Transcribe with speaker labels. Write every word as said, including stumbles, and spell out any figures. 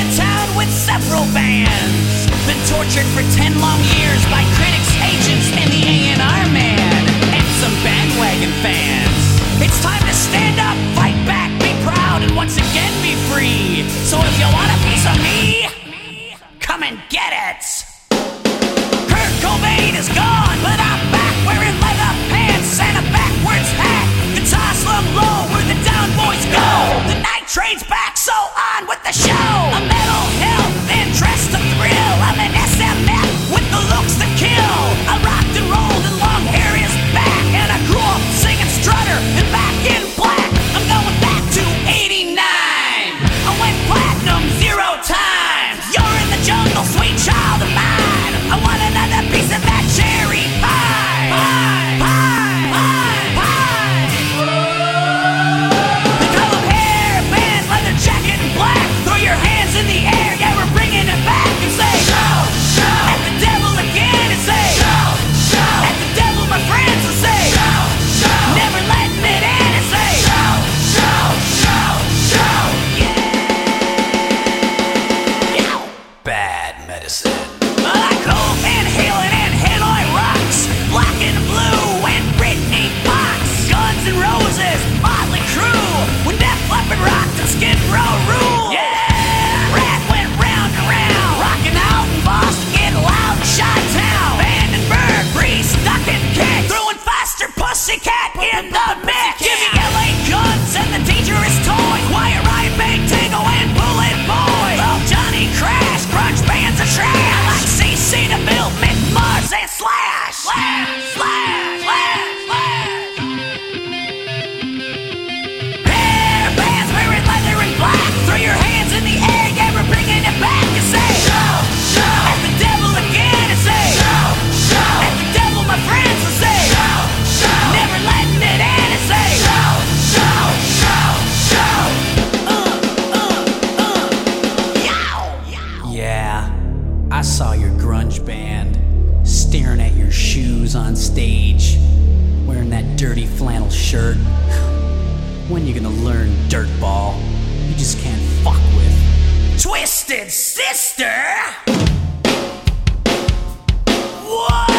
Speaker 1: a town with several bands. Been tortured for ten long years by critics, agents, and the A and R man, and some bandwagon fans. It's time to stand up, fight back, be proud, and once again be free. So if you want a piece of me, come and get it. Kurt Cobain is gone, but I'm back wearing leather pants and a backwards hat. Guitar slung low where the down boys go. The night train's back, so on with the show. A metal hill, then dressed to thrill. I'm an S M F with the looks to kill. I rocked and rolled and long hair is back, and I grew up singing Strutter and Back in Black. I'm going back to eighty-nine. I went platinum zero times. You're in the jungle, sweet child of mine. I want another piece of that cherry pie. Pie, pie, pie, pie. The color hair, band, leather jacket, and black. Throw your hands in the air, yeah, we're bringing it back. And say, show, show. At the devil again, and say, show, show. At the devil, my friends, and say, show, show. Never letting it in, and say, show, show, show, show. Yeah. Bad medicine. Like Hope and Halen and Hanoi Rocks, Black and Blue and Britney Fox, Guns N' Roses, Motley Crue, when Def Leppard rocked and Skid Row ruled. Yeah, Rat went round and round, rocking out in Boston, getting loud in Chi-Town. Vandenberg, Breeze, Duck and Kick, throwing faster Pussycat in the mix. Give me L A Guns and the Dangerous Toys, Wire Riot, Bang Tango and Bullet Boy. Oh, Johnny Crash, grunge bands are trash. I like C C to Bill, Mick Mars and Slash. Slash, slash, slash, slash. Hair bands wearing leather and black. Throw your hands in the air, yeah, we're bringing it back. And say, show, show. At the devil again, and say, show, show. At the devil, my friends, and say, show, show. Never letting it in, and say, show, show, show, show. Uh, uh, uh. Yow. Yeah, I saw your grunge band staring at your shoes on stage, wearing that dirty flannel shirt. When you gonna learn, dirtball? You just can't fuck with Twisted Sister. Whoa!